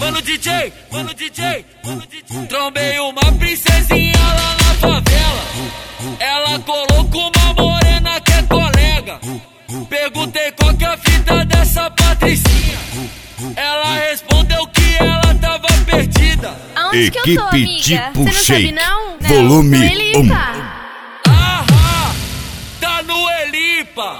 mano DJ, mano DJ, mano DJ. Trombei uma princesinha lá na favela. Ela colocou uma morena que é colega. Perguntei qual que é a fita dessa Patricinha. Ela respondeu que ela tava perdida. Aonde que eu tô, amiga? Tipo Você não Shake, sabe, não? volume No Elipa. 1. Ahá, tá no Elipa.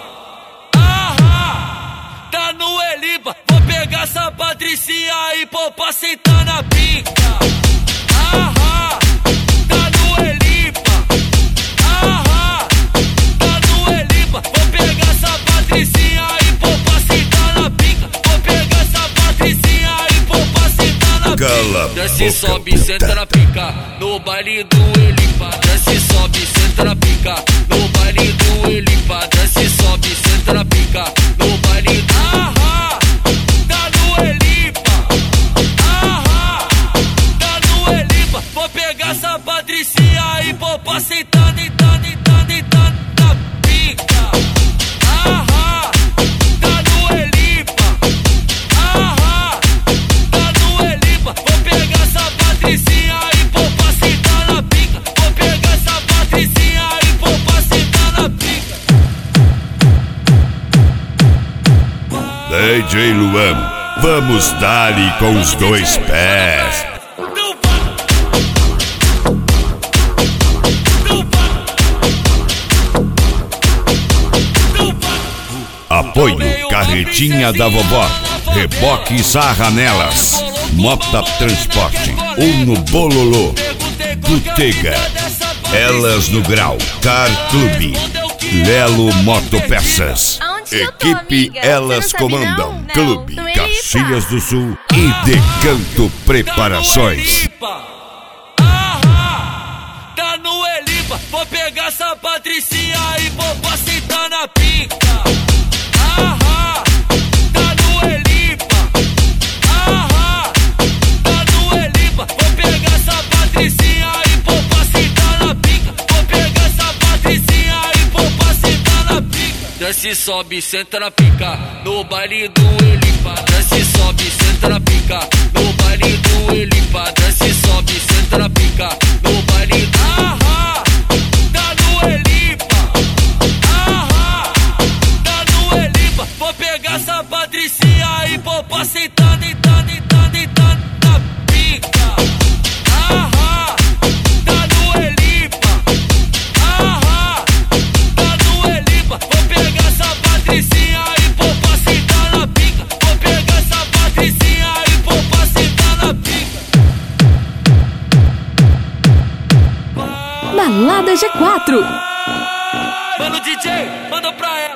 Ahá, tá no Elipa. Vou pegar essa Patricinha e pôr pra sentar na pica. Ahá, tá no Elipa. Ahá, tá no Elipa. Vou pegar essa Patricinha e pôr pra sentar na pica. Vou pegar essa Patricinha e pôr pra sentar na Cala pica. a Desce, boca, sobe, senta na pica. No baile do Elipa. Desce, sobe, senta na pica. No baile do Elipa. Desce, sobe, senta na pica. No baile do Ahá, tá no Elipa. Ahá, tá no Elipa. Vou pegar essa Patricinha e pôr pra sentar, deitar, deitar, deitar na pica. Ahá, tá no Elipa. Ahá, tá no Elipa. Vou pegar essa Patricinha e pôr pra sentar na pica. Vou pegar essa Patricinha e pôr pra sentar na pica. DJ Luan, vamos dar-lhe com os dois pés. Apoio Carretinha da Vovó, Reboque Sarra Nelas, Mota Transporte, Uno Bololô, Butega, Elas no Grau, Car Clube, Lelo Motopeças. Aonde que eu tô, Equipe amiga? Elas Você não sabe, Comandam, não? Clube No Elipa. Caxias do Sul e Decanto Preparações. Ahá, tá no Elipa. Vou pegar essa Patricinha e vou pra sentar na pica. Ahá, tá no Elipa. Ahá, tá no Elipa. Vou pegar essa Patricinha e vou pra sentar na pica. Vou pegar essa Patricinha e vou pra sentar na pica. Desce, sobe, senta na pica. No baile do Elipa. Desce, sobe, senta na pica. No baile do Elipa. Desce, sobe, senta na pica. No baile do Ahá, tá no Elipa. Ahá, tá no Elipa. Vou pegar essa Patricinha e vou pra sentar, deitar, deitar, deitar na pica. Ahá, tá no Elipa. Ahá, tá no Elipa. Vou pegar essa Patricinha e vou pra sentar na pica. Vou pegar essa Patricinha e vou pra sentar na pica. Balada G4. Mano DJ, manda pra ela.